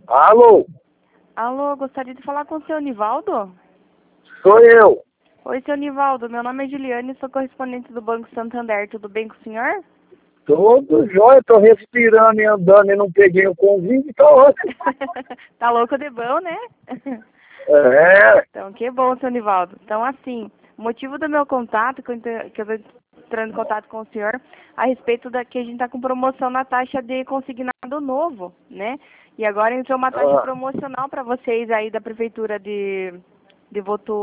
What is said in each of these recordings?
Alô, Alô, gostaria de falar com o seu Nivaldo? sou eu. Oi, seu Nivaldo, meu nome é Juliane, sou correspondente do Banco Santander, tudo bem com o senhor? Tudo jóia, tô respirando e andando e não peguei o convite, tá ótimo. Tá louco de bom, né? É, Então, que bom, seu Nivaldo. Então, assim, o motivo do meu contato, que eu tô entrando em contato com o senhor, a respeito da que a gente tá com promoção na taxa de consignado novo, né? E agora entrou uma taxa promocional para vocês aí da prefeitura de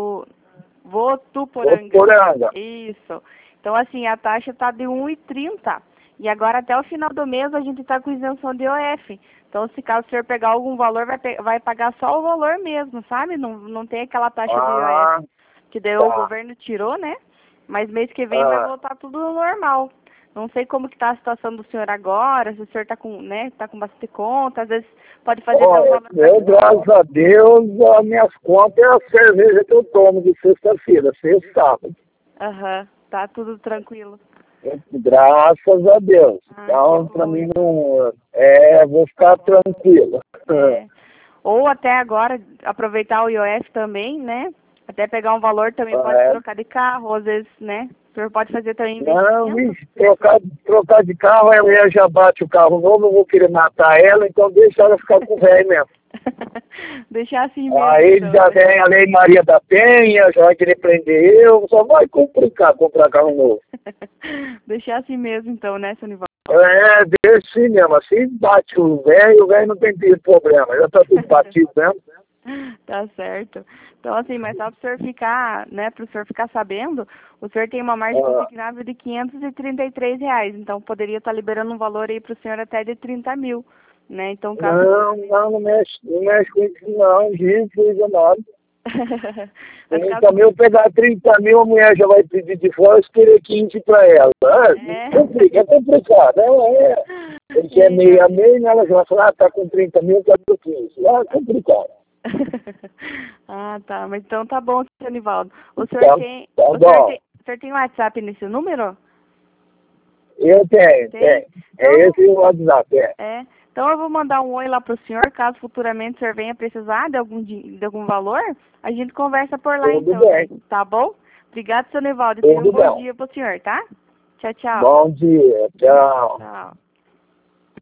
Votuporanga. Votuporanga. Isso. Então, assim, a taxa tá de 1,30. E agora, até o final do mês, a gente está com isenção de IOF. Então, se caso o senhor pegar algum valor, vai pagar só o valor mesmo, sabe? Não tem aquela taxa de Ah, IOF que daí o tá. governo tirou, né? Mas mês que vem vai Ah, voltar tudo normal. Não sei como que tá a situação do senhor agora, se o senhor tá com, né, tá com bastante conta, às vezes pode fazer até um olha, valor eu, mais graças a Deus, as minhas contas é a cerveja que eu tomo de sexta-feira, sexta e sábado. Aham, tá tudo tranquilo. Graças a Deus. Ah, Então, que pra bom. mim não. Vou ficar tranquilo. É. Ou até agora aproveitar o IOF também, né? Até pegar um valor também pode É, trocar de carro, às vezes, né? O senhor pode fazer também não, investimento. trocar de carro, a mulher já bate o carro novo, eu vou querer matar ela, então deixa ela ficar com o velho mesmo. Deixar assim mesmo, Aí então, já né? vem a Lei Maria da Penha, já vai querer prender eu, só vai complicar comprar carro novo. Deixar assim mesmo, então, né, seu Nivaldo? Deixa assim mesmo, assim bate o velho não tem problema, já tá tudo batido mesmo. Tá certo. Então, assim, mas só para o senhor ficar, né, para o senhor ficar sabendo, o senhor tem uma margem Ah, consignável de R$ 533. Então, poderia estar liberando um valor aí para o senhor até de 30 mil, né? Então, caso... não mexe com isso não, Jesus amado. Mas 30 caso... mil, pegar 30 mil, a mulher já vai pedir de fora, eu querer 15 para ela. É. É complicado. Ele quer meio a Então... meio, ela já vai falar, tá com 30 mil, tá com 15. É complicado. Ah, tá. Mas então tá bom, seu Nivaldo. Tá bom. O senhor tem WhatsApp nesse número? Eu tenho. Tem? É Então, esse o WhatsApp, é. Então eu vou mandar um oi lá pro senhor, caso futuramente o senhor venha precisar de algum valor, a gente conversa por lá Tudo então, bem. tá bom? Obrigado, seu Nivaldo, e tenha um Tudo bom bom. dia pro senhor, tá? Tchau, tchau. Bom dia. Tchau. Tchau.